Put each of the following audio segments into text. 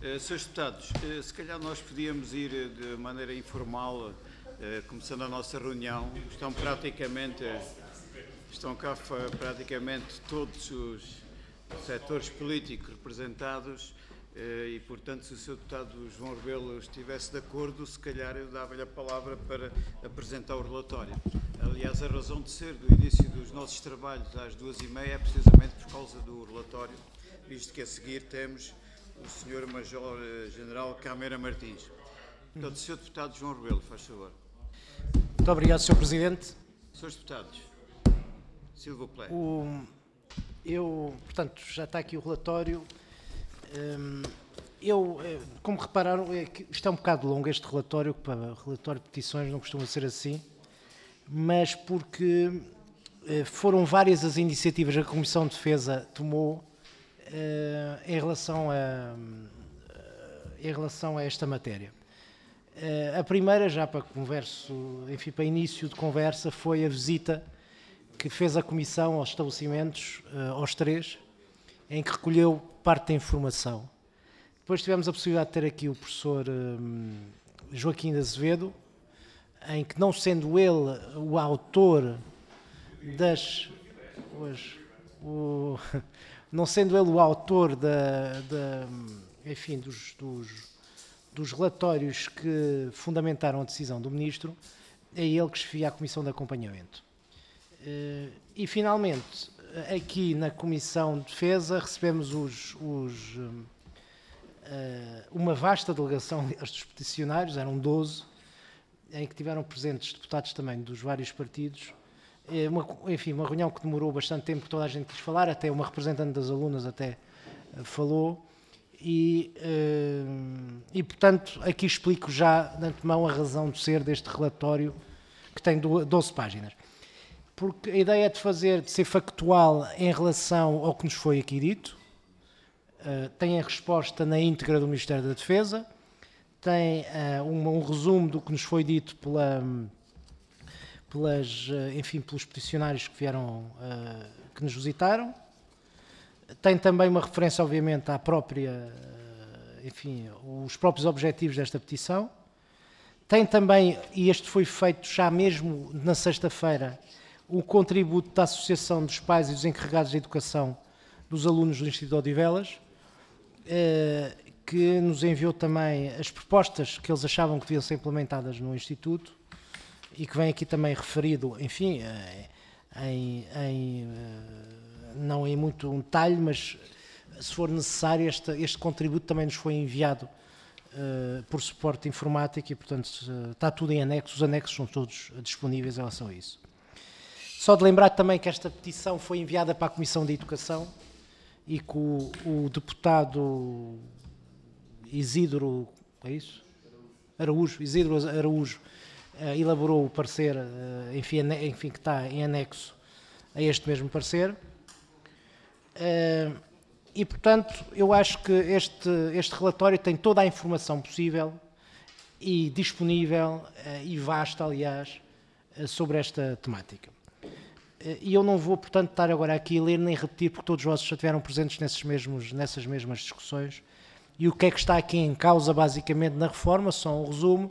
Senhores deputados, se calhar nós podíamos ir de maneira informal, começando a nossa reunião. Estão cá praticamente todos os setores políticos representados e, portanto, se o Sr. Deputado João Rebelo estivesse de acordo, se calhar eu dava-lhe a palavra para apresentar o relatório. Aliás, a razão de ser do início dos nossos trabalhos às 2h30 é precisamente por causa do relatório, visto que a seguir temos o Sr. Major-General Câmara Martins. Portanto, Sr. Deputado João Rebelo, faz favor. Muito obrigado, Sr. Presidente. Srs. Deputados, Silvio Plé. Portanto, já está aqui o relatório. Como repararam, isto é um bocado longo, este relatório, que para relatório de petições não costuma ser assim, mas porque foram várias as iniciativas que a Comissão de Defesa tomou em relação a esta matéria. A primeira, já para início de conversa, foi a visita que fez a Comissão aos estabelecimentos, aos três, em que recolheu parte da informação. Depois tivemos a possibilidade de ter aqui o professor Joaquim de Azevedo, em que, não sendo ele o autor dos relatórios que fundamentaram a decisão do Ministro, é ele que chefia a Comissão de Acompanhamento. E, finalmente, aqui na Comissão de Defesa recebemos uma vasta delegação dos peticionários, eram 12, em que tiveram presentes deputados também dos vários partidos. Uma reunião que demorou bastante tempo, que toda a gente quis falar, até uma representante das alunas até falou. E, portanto, aqui explico já de antemão a razão de ser deste relatório, que tem 12 páginas. Porque a ideia é de ser factual em relação ao que nos foi aqui dito, tem a resposta na íntegra do Ministério da Defesa, tem um resumo do que nos foi dito pelos peticionários que vieram, que nos visitaram, tem também uma referência, obviamente, os próprios objetivos desta petição, tem também, e este foi feito já mesmo na sexta-feira, o contributo da Associação dos Pais e dos Encarregados de Educação dos alunos do Instituto de Odivelas, que nos enviou também as propostas que eles achavam que deviam ser implementadas no Instituto e que vem aqui também referido, enfim, não em muito um detalhe, mas se for necessário, este contributo também nos foi enviado por suporte informático e, portanto, está tudo em anexo, os anexos são todos disponíveis em relação a isso. Só de lembrar também que esta petição foi enviada para a Comissão de Educação e que o deputado Isidro Araújo elaborou o parecer, que está em anexo a este mesmo parecer. E, portanto, eu acho que este relatório tem toda a informação possível e disponível e vasta, aliás, sobre esta temática. E eu não vou, portanto, estar agora aqui a ler nem repetir, porque todos vocês já estiveram presentes nessas mesmas discussões. E o que é que está aqui em causa, basicamente, na reforma, só um resumo.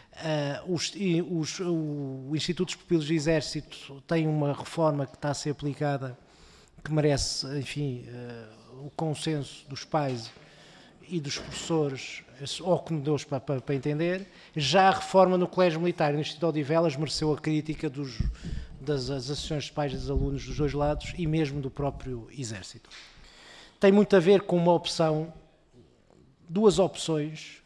O Instituto dos Pupilos do Exército tem uma reforma que está a ser aplicada, que merece, o consenso dos pais e dos professores, ou que me deu para entender. Já a reforma no Colégio Militar e no Instituto de Odivelas mereceu a crítica das associações de pais e dos alunos dos dois lados e mesmo do próprio Exército. Tem muito a ver com duas opções,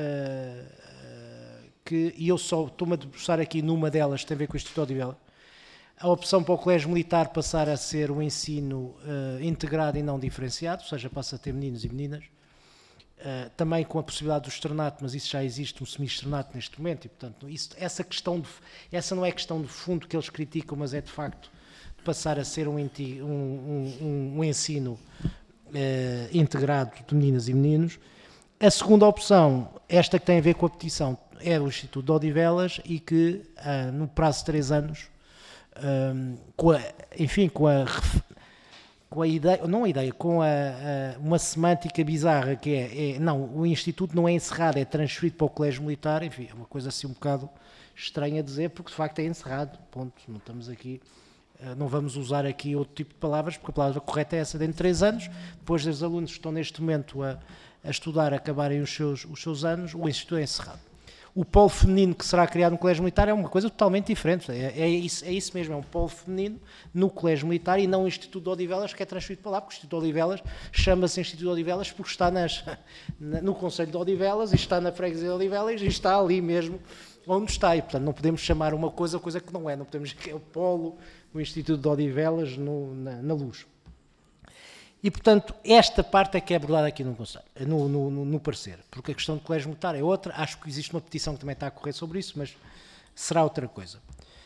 e eu só estou-me a debruçar aqui numa delas, que tem a ver com o Instituto de Odivelas. A opção para o Colégio Militar passar a ser um ensino integrado e não diferenciado, ou seja, passa a ter meninos e meninas, também com a possibilidade do externato, mas isso já existe um semi-externato neste momento, e, portanto, essa não é questão de fundo que eles criticam, mas é de facto de passar a ser um ensino integrado de meninas e meninos. A segunda opção, esta que tem a ver com a petição, é do Instituto de Odivelas e que, com com a ideia, não a ideia, com uma semântica bizarra que não, o Instituto não é encerrado, é transferido para o Colégio Militar, enfim, é uma coisa assim um bocado estranha a dizer, porque de facto é encerrado, ponto, não estamos aqui, não vamos usar aqui outro tipo de palavras, porque a palavra correta é essa, dentro de 3 anos, depois dos alunos que estão neste momento a estudar, acabarem os seus anos, o Instituto é encerrado. O polo feminino que será criado no Colégio Militar é uma coisa totalmente diferente. É isso mesmo, é um polo feminino no Colégio Militar e não o Instituto de Odivelas, que é transferido para lá, porque o Instituto de Odivelas chama-se Instituto de Odivelas porque está no Conselho de Odivelas e está na Freguesia de Odivelas e está ali mesmo onde está. E, portanto, não podemos chamar uma coisa que não é. Não podemos dizer que é o polo do Instituto de Odivelas na Luz. E, portanto, esta parte é que é abordada aqui no parecer, porque a questão do Colégio Militar é outra, acho que existe uma petição que também está a correr sobre isso, mas será outra coisa.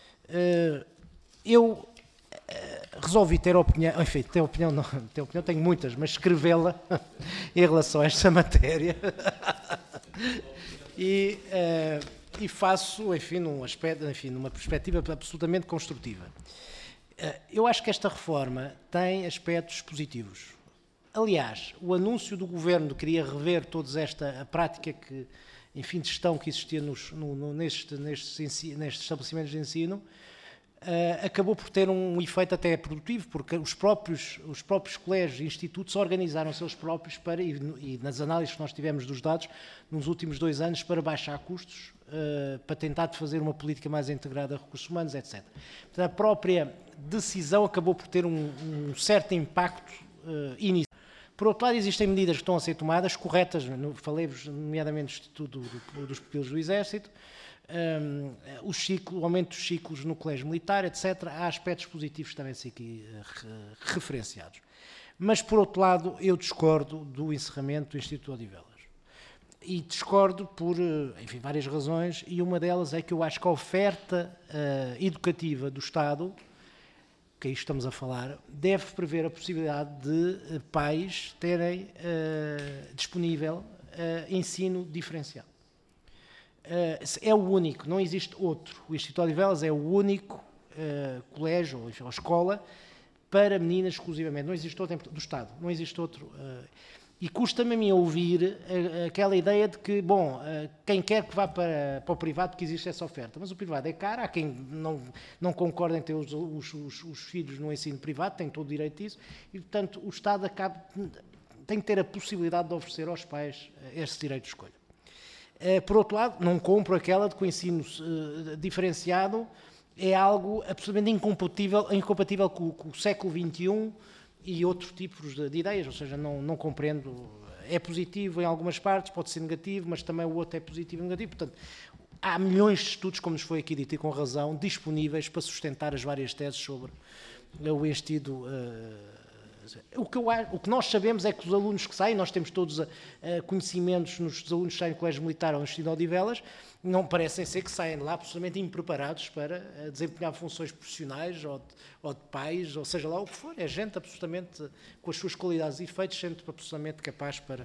Eu resolvi ter opinião, enfim, ter opinião, tenho muitas, mas escrevê-la em relação a esta matéria e faço, enfim, numa perspectiva absolutamente construtiva. Eu acho que esta reforma tem aspectos positivos. Aliás, o anúncio do Governo de que queria rever toda a prática de gestão que existia nestes estabelecimentos de ensino, acabou por ter um efeito até produtivo, porque os próprios colégios e institutos organizaram-se eles próprios e nas análises que nós tivemos dos dados nos últimos 2 anos para baixar custos, para tentar fazer uma política mais integrada de recursos humanos, etc. Portanto, a própria decisão acabou por ter um certo impacto inicial. Por outro lado, existem medidas que estão a ser tomadas, corretas, falei-vos nomeadamente do Instituto dos Pupilos do Exército, o aumento dos ciclos no Colégio Militar, etc. Há aspectos positivos também a ser aqui referenciados. Mas, por outro lado, eu discordo do encerramento do Instituto de Odivelas. E discordo por, várias razões, e uma delas é que eu acho que a oferta educativa do Estado, que aí estamos a falar, deve prever a possibilidade de pais terem disponível ensino diferenciado. É o único, não existe outro. O Instituto de Odivelas é o único colégio ou escola para meninas exclusivamente. Não existe outro do Estado, não existe outro. E custa-me a mim ouvir aquela ideia de que, quem quer que vá para o privado, que existe essa oferta. Mas o privado é caro, há quem não concorda em ter os filhos no ensino privado, tem todo o direito disso, e, portanto, o Estado tem que ter a possibilidade de oferecer aos pais esse direito de escolha. Por outro lado, não compro aquela de que o ensino diferenciado é algo absolutamente incompatível com o século XXI, e outros tipos de ideias, ou seja, não compreendo, é positivo em algumas partes, pode ser negativo, mas também o outro é positivo e negativo, portanto, há milhões de estudos, como nos foi aqui dito e com razão, disponíveis para sustentar as várias teses sobre o ensino. O que nós sabemos é que os alunos que saem, nós temos todos conhecimentos nos alunos que saem do Colégio Militar ou no Instituto de Odivelas, não parecem ser que saem de lá absolutamente impreparados para desempenhar funções profissionais ou de pais, ou seja lá o que for. É gente absolutamente, com as suas qualidades e efeitos, gente absolutamente capaz para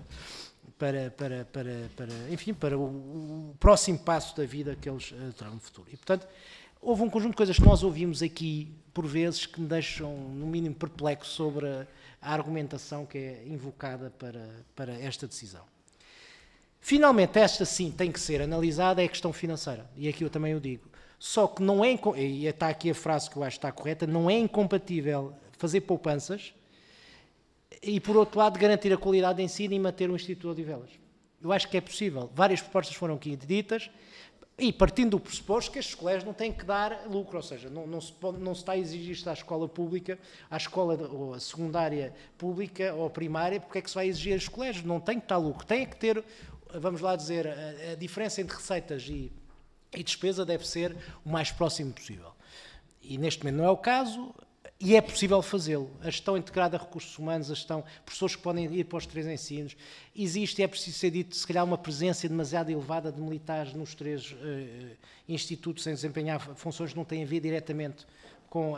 o próximo passo da vida que eles terão no futuro. E, portanto, houve um conjunto de coisas que nós ouvimos aqui, por vezes, que me deixam, no mínimo, perplexo sobre a argumentação que é invocada para esta decisão. Finalmente, esta sim tem que ser analisada, é a questão financeira. E aqui eu também o digo. Só que não é, e está aqui a frase que eu acho que está correta, não é incompatível fazer poupanças e, por outro lado, garantir a qualidade de ensino e manter o Instituto de Odivelas. Eu acho que é possível. Várias propostas foram aqui ditas, e partindo do pressuposto que estes colégios não têm que dar lucro, ou seja, não se está a exigir isto à escola pública, à escola ou à secundária pública ou primária, porque é que se vai exigir aos colégios? Não tem que dar lucro, tem que ter, vamos lá dizer, a diferença entre receitas e despesa deve ser o mais próximo possível. E neste momento não é o caso, e é possível fazê-lo. A gestão integrada de recursos humanos, a gestão, professores que podem ir para os 3 ensinos, existe, é preciso ser dito, se calhar uma presença demasiado elevada de militares nos 3 institutos sem desempenhar funções que não têm a ver diretamente com,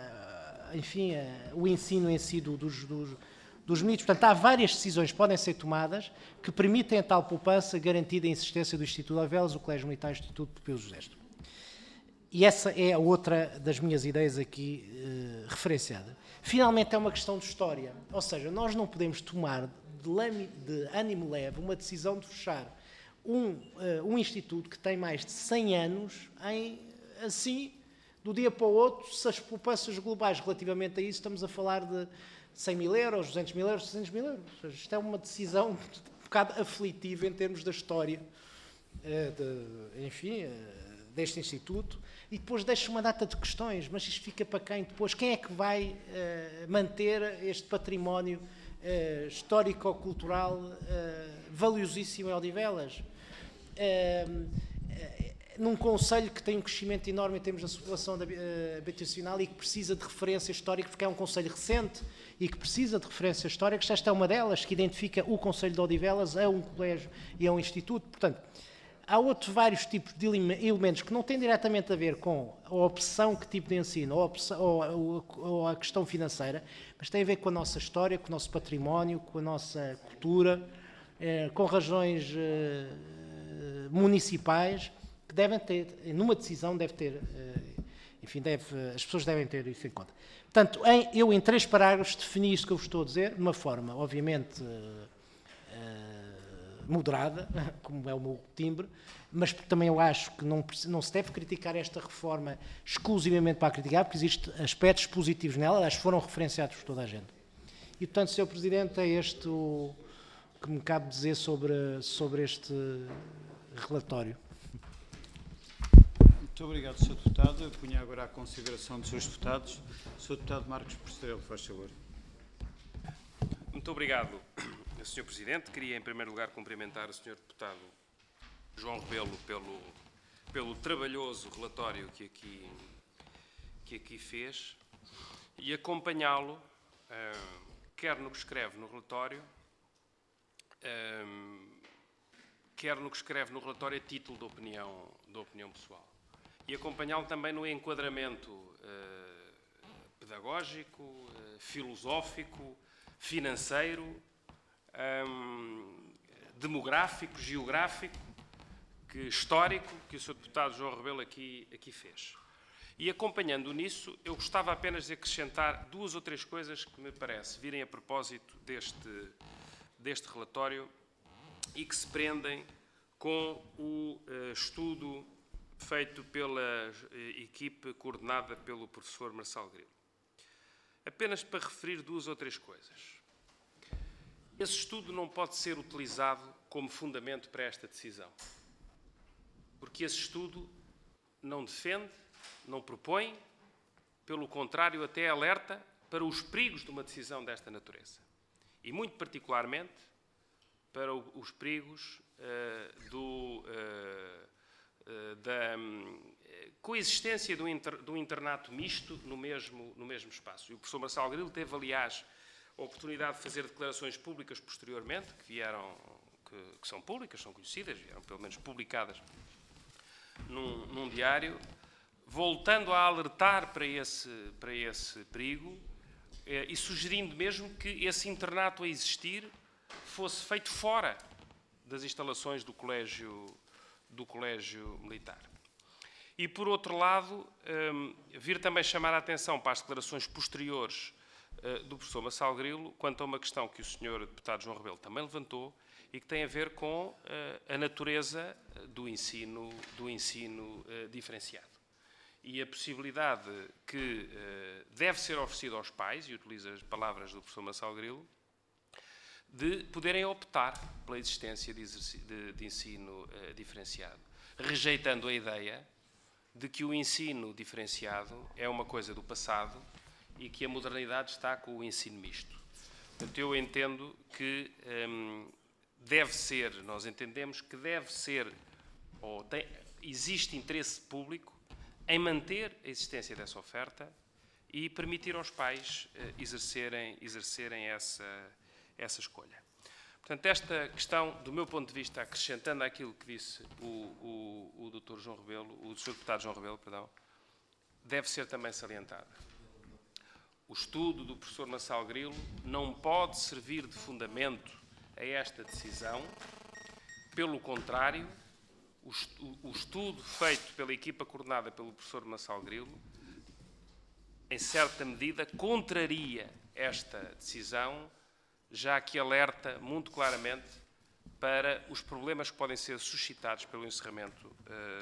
o ensino em si dos mitos. Portanto, há várias decisões que podem ser tomadas que permitem a tal poupança garantida em existência do Instituto de Odivelas, o Colégio Militar e o Instituto Pupilos do Exército. E essa é a outra das minhas ideias aqui referenciada, finalmente é uma questão de história. Ou seja, nós não podemos tomar de ânimo leve uma decisão de fechar um instituto que tem mais de 100 anos assim, do dia para o outro, se as poupanças globais relativamente a isso, estamos a falar de 100 mil euros, 200 mil euros, 300 mil euros. Ou seja, isto é uma decisão um bocado aflitiva em termos da história, deste instituto. E depois deixa uma data de questões, mas isto fica para quem depois? Quem é que vai manter este património histórico-cultural valiosíssimo em Odivelas? Num concelho que tem um crescimento enorme em termos da população habitacional e que precisa de referência histórica, porque é um concelho recente e que precisa de referência histórica, esta é uma delas, que identifica o concelho de Odivelas a um colégio e a um instituto. Portanto, há outros vários tipos de elementos que não têm diretamente a ver com a opção, que tipo de ensino, ou a questão financeira, mas têm a ver com a nossa história, com o nosso património, com a nossa cultura, com razões municipais, que devem ter, numa decisão, as pessoas devem ter isso em conta. Portanto, eu em 3 parágrafos defini isto que eu vos estou a dizer, de uma forma, obviamente, moderada, como é o meu timbre, mas também eu acho que não se deve criticar esta reforma exclusivamente para criticar, porque existem aspectos positivos nela, aliás, foram referenciados por toda a gente. E, portanto, Sr. Presidente, é este o que me cabe dizer sobre este relatório. Muito obrigado, Sr. Deputado. Eu punha agora à consideração dos seus deputados. Sr. Deputado Marcos Postrelo, faz favor. Muito obrigado, Sr. Presidente. Queria, em primeiro lugar, cumprimentar o Sr. Deputado João Rebelo pelo trabalhoso relatório que aqui fez e acompanhá-lo, quer no que escreve no relatório, quer no que escreve no relatório a título de opinião pessoal. E acompanhá-lo também no enquadramento pedagógico, filosófico, financeiro, demográfico, geográfico, histórico, que o Sr. Deputado João Rebelo aqui fez. E acompanhando nisso, eu gostava apenas de acrescentar 2 ou 3 coisas que me parece virem a propósito deste relatório e que se prendem com o estudo feito pela equipe coordenada pelo professor Marçal Grilo. Apenas para referir 2 ou 3 coisas. Esse estudo não pode ser utilizado como fundamento para esta decisão, porque esse estudo não defende, não propõe, pelo contrário, até alerta para os perigos de uma decisão desta natureza. E, muito particularmente, para os perigos da coexistência do internato misto no mesmo espaço. E o professor Marçal Grilo teve, aliás, a oportunidade de fazer declarações públicas posteriormente, que são públicas, são conhecidas, vieram pelo menos publicadas num diário, voltando a alertar para esse perigo e sugerindo mesmo que esse internato a existir fosse feito fora das instalações do colégio militar. E, por outro lado, vir também chamar a atenção para as declarações posteriores do professor Marçal Grilo quanto a uma questão que o Sr. Deputado João Rebelo também levantou e que tem a ver com a natureza do ensino diferenciado. E a possibilidade que deve ser oferecida aos pais, e utiliza as palavras do professor Marçal Grilo, de poderem optar pela existência de ensino diferenciado, rejeitando a ideia de que o ensino diferenciado é uma coisa do passado e que a modernidade está com o ensino misto. Portanto, eu entendo que nós entendemos que deve ser, existe interesse público em manter a existência dessa oferta e permitir aos pais exercerem essa escolha. Portanto, esta questão, do meu ponto de vista, acrescentando àquilo que disse o Dr. João Rebelo, o Sr. Deputado João Rebelo, perdão, deve ser também salientada. O estudo do professor Marçal Grilo não pode servir de fundamento a esta decisão. Pelo contrário, o estudo feito pela equipa coordenada pelo professor Marçal Grilo em certa medida, contraria esta decisão, já que alerta muito claramente para os problemas que podem ser suscitados pelo encerramento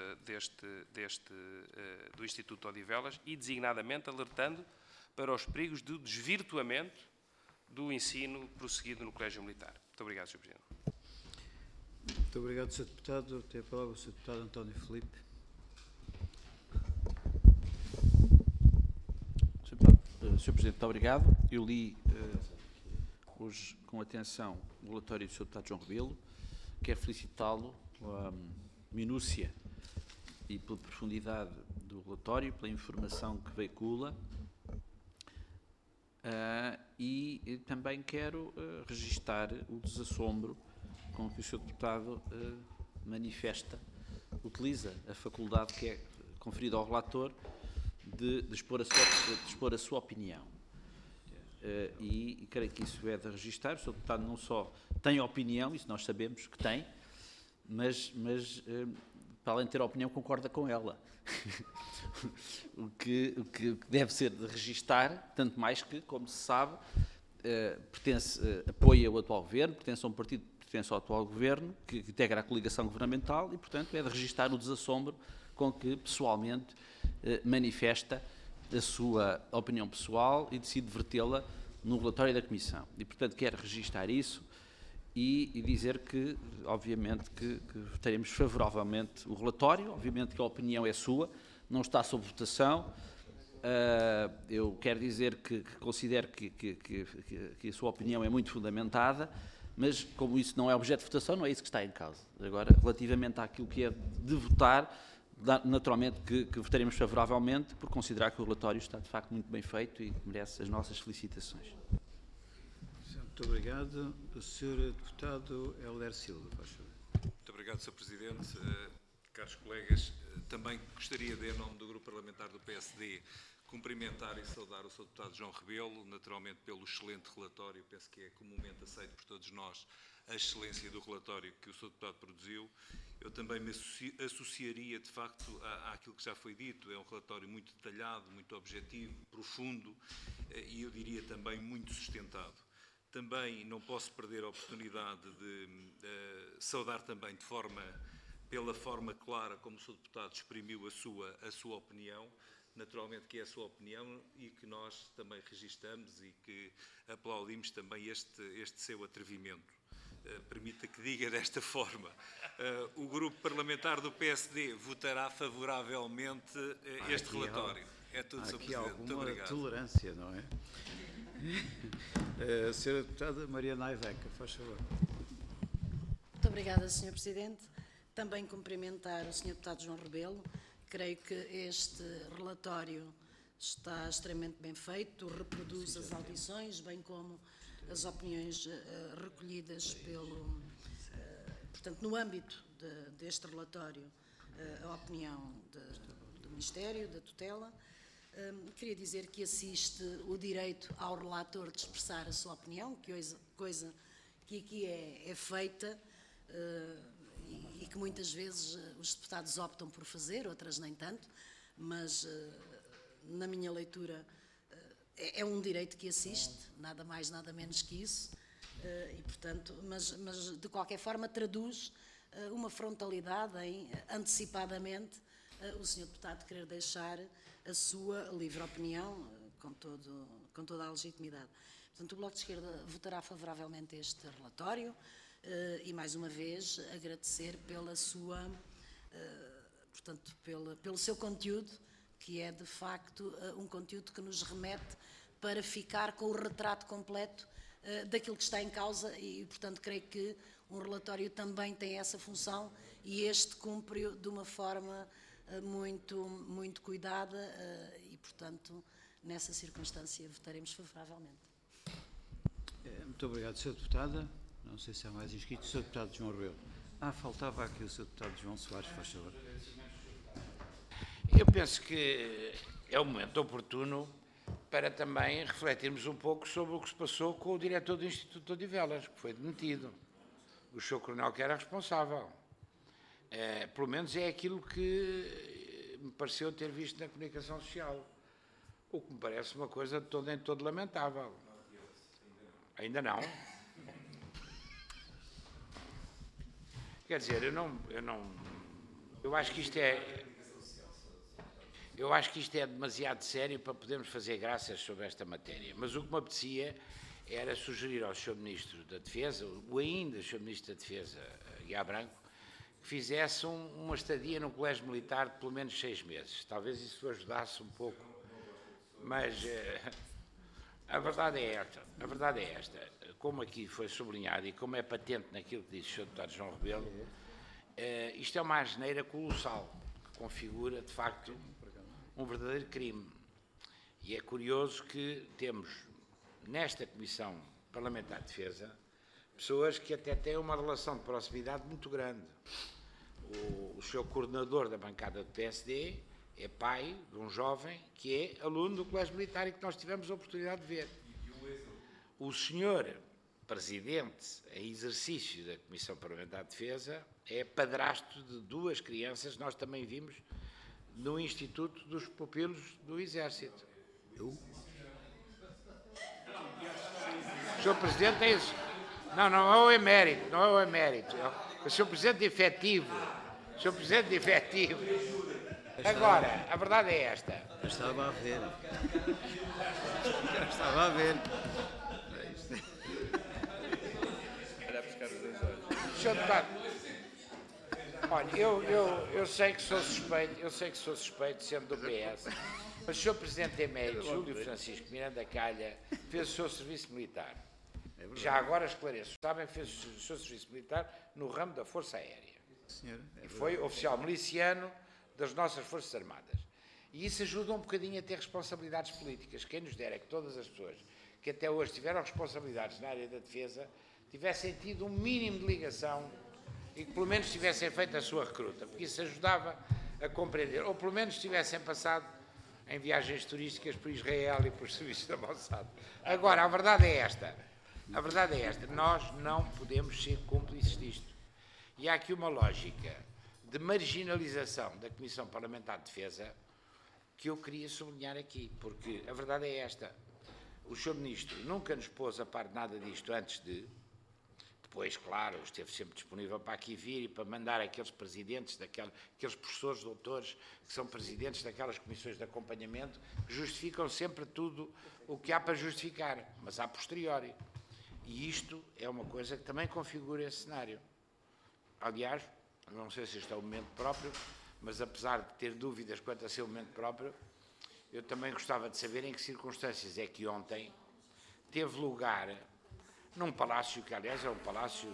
do Instituto Odivelas e, designadamente, alertando para os perigos do desvirtuamento do ensino prosseguido no Colégio Militar. Muito obrigado, Sr. Presidente. Muito obrigado, Sr. Deputado. Tem a palavra o Sr. Deputado António Filipe. Sr. Presidente, muito obrigado. Eu li hoje com atenção o relatório do Sr. Deputado João Rebelo. Quero felicitá-lo pela minúcia e pela profundidade do relatório, pela informação que veicula. E também quero registar o desassombro com que o Sr. Deputado utiliza a faculdade que é conferida ao relator de expor a sua opinião. E creio que isso é de registar. O Sr. Deputado não só tem opinião, isso nós sabemos que tem, mas para além de ter opinião, concorda com ela. o que deve ser de registar, tanto mais que, como se sabe, apoia o atual governo, pertence a um partido que pertence ao atual governo, que integra a coligação governamental e, portanto, é de registar o desassombro com que, pessoalmente, manifesta a sua opinião pessoal e decide vertê-la no relatório da Comissão. E, portanto, quero registar isso e dizer que, obviamente, que votaremos favoravelmente o relatório. Obviamente que a opinião é sua, não está sob votação. Eu quero dizer que considero que a sua opinião é muito fundamentada, mas como isso não é objeto de votação, não é isso que está em causa. Agora, relativamente àquilo que é de votar, naturalmente que votaremos favoravelmente, por considerar que o relatório está, de facto, muito bem feito e merece as nossas felicitações. Muito obrigado. O Sr. Deputado Helder Silva, faz favor. Muito obrigado, Sr. Presidente. Caros colegas, também gostaria de, em nome do Grupo Parlamentar do PSD, cumprimentar e saudar o Sr. Deputado João Rebelo, naturalmente pelo excelente relatório. Penso que é comumente aceito por todos nós a excelência do relatório que o Sr. Deputado produziu. Eu também me associaria, de facto, àquilo que já foi dito. É um relatório muito detalhado, muito objetivo, profundo e, eu diria, também muito sustentado. Também não posso perder a oportunidade de saudar também pela forma clara como o Sr. Deputado exprimiu a sua opinião, naturalmente que é a sua opinião e que nós também registamos e que aplaudimos também este seu atrevimento. Permita que diga desta forma, o Grupo Parlamentar do PSD votará favoravelmente este relatório. É tudo, Sr. Presidente. Muito obrigado. Aqui há alguma tolerância, não é? A Sra. Deputada Mariana Aiveca, faz favor. Muito obrigada, Sr. Presidente. Também cumprimentar o Sr. Deputado João Rebelo. Creio que este relatório está extremamente bem feito, reproduz as audições, bem como as opiniões recolhidas portanto, no âmbito deste relatório, a opinião do Ministério, da tutela. Queria dizer que assiste o direito ao relator de expressar a sua opinião, coisa que aqui é feita e que muitas vezes os deputados optam por fazer, outras nem tanto, mas na minha leitura é um direito que assiste, nada mais, nada menos que isso, e portanto, mas de qualquer forma traduz uma frontalidade em, antecipadamente, o Sr. Deputado querer deixar a sua livre opinião com toda a legitimidade. Portanto, o Bloco de Esquerda votará favoravelmente este relatório e, mais uma vez, agradecer pela sua, portanto, pelo seu conteúdo, que é, de facto, um conteúdo que nos remete para ficar com o retrato completo daquilo que está em causa e, portanto, creio que um relatório também tem essa função e este cumpre de uma forma muito cuidada e, portanto, nessa circunstância votaremos favoravelmente. Muito obrigado, Sr. Deputada. Não sei se há mais inscritos. Sr. Deputado João Rebelo. Faltava aqui o Sr. Deputado João Soares, faz favor. Eu penso que é o momento oportuno para também refletirmos um pouco sobre o que se passou com o diretor do Instituto Odivelas, que foi demitido. O Sr. Coronel que era responsável. Pelo menos é aquilo que me pareceu ter visto na comunicação social. O que me parece uma coisa em todo lamentável. Ainda não. Quer dizer, eu acho que isto é demasiado sério para podermos fazer graças sobre esta matéria. Mas o que me apetecia era sugerir ao Sr. Ministro da Defesa, ou ainda Sr. Ministro da Defesa, Guiá Branco, que fizesse uma estadia no Colégio Militar de pelo menos 6 meses. Talvez isso ajudasse um pouco. Mas a verdade é esta. Como aqui foi sublinhado e como é patente naquilo que disse o Sr. Deputado João Rebelo, isto é uma asneira colossal, que configura, de facto, um verdadeiro crime. E é curioso que temos, nesta Comissão Parlamentar de Defesa, pessoas que até têm uma relação de proximidade muito grande. O Sr. Coordenador da bancada do PSD é pai de um jovem que é aluno do Colégio Militar e que nós tivemos a oportunidade de ver. O Sr. Presidente em exercício da Comissão Parlamentar de Defesa é padrasto de 2 crianças que nós também vimos no Instituto dos Pupilos do Exército. O Sr. Presidente é isso. Não é o emérito, não é o emérito. É o Sr. Presidente efetivo. O Sr. Presidente efetivo. Agora, a verdade é esta. Eu estava a ver. Eu estava a ver. Sr. Deputado, olha, eu sei que sou suspeito, sendo do PS, mas o Sr. Presidente emérito, Júlio Francisco Miranda Calha, fez o seu serviço militar. Já agora esclareço, sabem, fez o seu serviço militar no ramo da Força Aérea. E foi oficial miliciano das nossas Forças Armadas. E isso ajuda um bocadinho a ter responsabilidades políticas. Quem nos dera é que todas as pessoas que até hoje tiveram responsabilidades na área da defesa tivessem tido um mínimo de ligação e que pelo menos tivessem feito a sua recruta, porque isso ajudava a compreender, ou pelo menos tivessem passado em viagens turísticas por Israel e por serviços da Mossad. Agora, a verdade é esta, nós não podemos ser cúmplices disto. E há aqui uma lógica de marginalização da Comissão Parlamentar de Defesa que eu queria sublinhar aqui, porque a verdade é esta. O Sr. Ministro nunca nos pôs a par de nada disto antes de... Depois, claro, esteve sempre disponível para aqui vir e para mandar aqueles presidentes, aqueles professores, doutores, que são presidentes daquelas comissões de acompanhamento, que justificam sempre tudo o que há para justificar, mas a posteriori. E isto é uma coisa que também configura esse cenário. Aliás, não sei se este é o momento próprio, mas apesar de ter dúvidas quanto a ser o momento próprio, eu também gostava de saber em que circunstâncias é que ontem teve lugar, num palácio que, aliás, é um palácio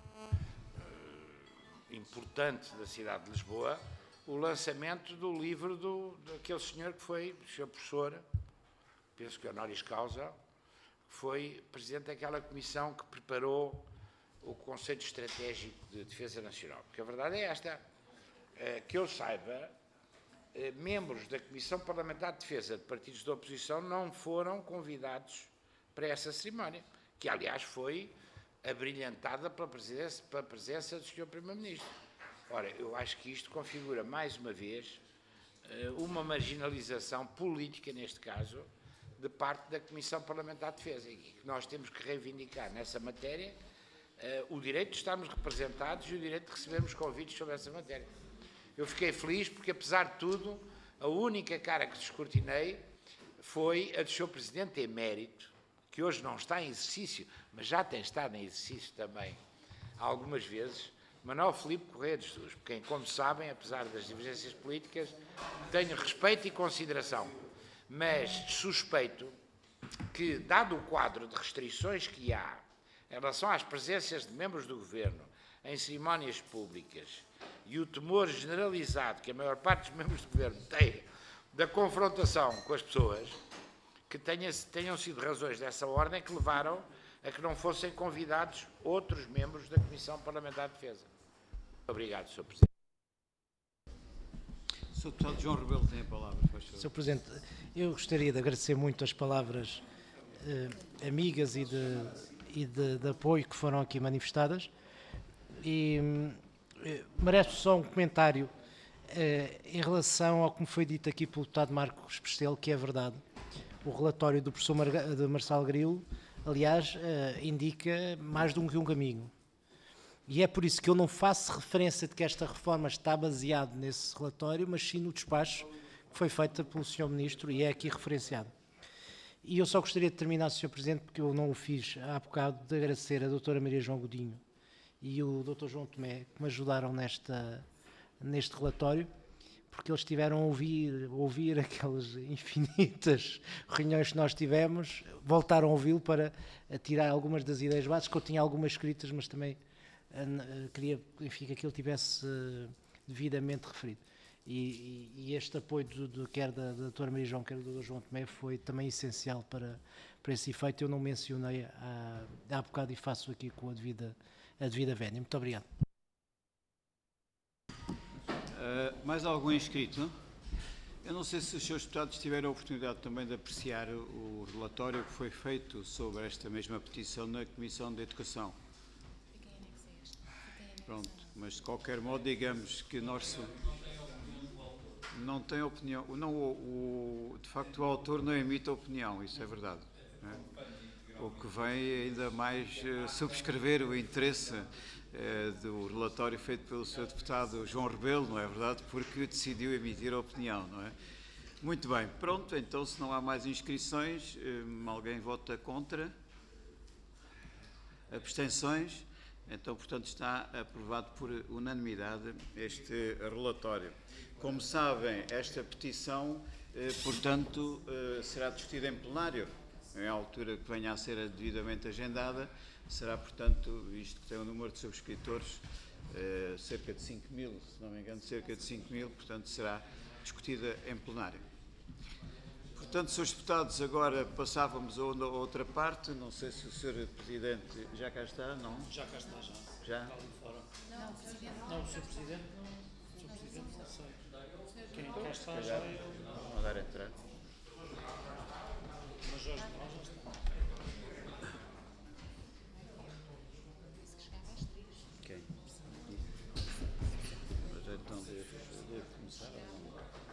importante da cidade de Lisboa, o lançamento do livro daquele senhor que foi, o senhor professor, penso que honoris causa, foi presidente daquela comissão que preparou o conceito estratégico de defesa nacional. Porque a verdade é esta, que eu saiba, membros da Comissão Parlamentar de Defesa de partidos da oposição não foram convidados para essa cerimónia, que, aliás, foi abrilhantada pela presença do Sr. Primeiro-Ministro. Ora, eu acho que isto configura, mais uma vez, uma marginalização política, neste caso, de parte da Comissão Parlamentar de Defesa, e que nós temos que reivindicar nessa matéria o direito de estarmos representados e o direito de recebermos convites sobre essa matéria. Eu fiquei feliz porque, apesar de tudo, a única cara que descortinei foi a do Sr. Presidente emérito, que hoje não está em exercício, mas já tem estado em exercício também algumas vezes, Manuel Filipe Correia de Jesus, quem, como sabem, apesar das divergências políticas, tenho respeito e consideração, mas suspeito que, dado o quadro de restrições que há em relação às presenças de membros do Governo em cerimónias públicas e o temor generalizado que a maior parte dos membros do Governo tem da confrontação com as pessoas, que tenham sido razões dessa ordem que levaram a que não fossem convidados outros membros da Comissão Parlamentar de Defesa. Obrigado, Sr. Presidente. Sr. Deputado João Rebelo tem a palavra. Sr. Presidente, eu gostaria de agradecer muito as palavras amigas e de apoio que foram aqui manifestadas e merece só um comentário em relação ao que me foi dito aqui pelo deputado Marcos Pestelo, que é verdade. O relatório do professor de Marçal Grilo, aliás, indica mais de um caminho. E é por isso que eu não faço referência de que esta reforma está baseada nesse relatório, mas sim no despacho que foi feito pelo Sr. Ministro e é aqui referenciado. E eu só gostaria de terminar, Sr. Presidente, porque eu não o fiz há bocado, de agradecer a doutora Maria João Godinho e o Dr. João Tomé, que me ajudaram neste relatório, porque eles tiveram a ouvir aquelas infinitas reuniões que nós tivemos, voltaram a ouvi-lo para tirar algumas das ideias básicas, que eu tinha algumas escritas, mas também queria, enfim, que aquilo tivesse devidamente referido. E este apoio quer da doutora Maria João, quer do Dr. João Tomé, foi também essencial para esse efeito. Eu não mencionei há bocado e faço aqui com a devida vénia. Muito obrigado. Mais algum inscrito? Eu não sei se os senhores deputados tiveram a oportunidade também de apreciar o relatório que foi feito sobre esta mesma petição na Comissão de Educação. Pronto, mas de qualquer modo, digamos que nós não tem opinião, de facto o autor não emite opinião, isso é verdade. Não é? O que vem ainda mais subscrever o interesse do relatório feito pelo Sr. Deputado João Rebelo, não é verdade? Porque decidiu emitir a opinião, não é? Muito bem, pronto, então se não há mais inscrições, alguém vota contra? Abstenções? Então, portanto, está aprovado por unanimidade este relatório. Como sabem, esta petição, portanto, será discutida em plenário, em altura que venha a ser devidamente agendada. Será, portanto, isto que tem um número de subscritores, cerca de 5.000, se não me engano, cerca de 5.000, portanto, será discutida em plenário. Portanto, Srs. Deputados, agora passávamos a outra parte. Não sei se o Sr. Presidente já cá está, não? Já cá está, já. Já? Está ali fora. Não, o Presidente não. O Sr. Presidente não. O Sr. Presidente não sei. Quem cá está já é o... Vou dar a entrar. Mas Jorge de Nós já está. Quem? Mas então devo começar ou não?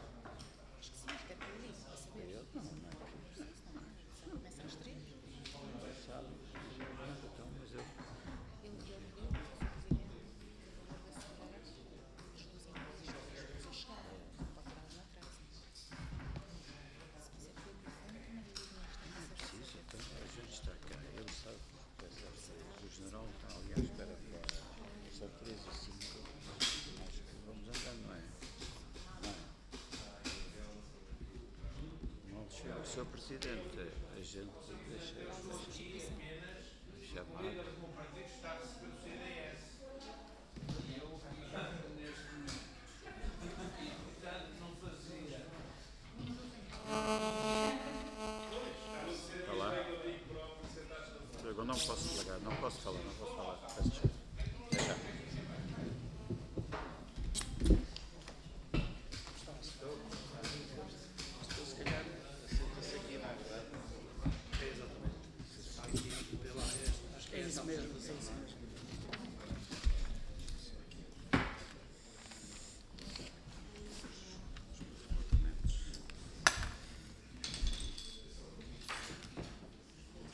Sr. Presidente, a gente deixa chamar. Falar? Não posso falar, não posso falar.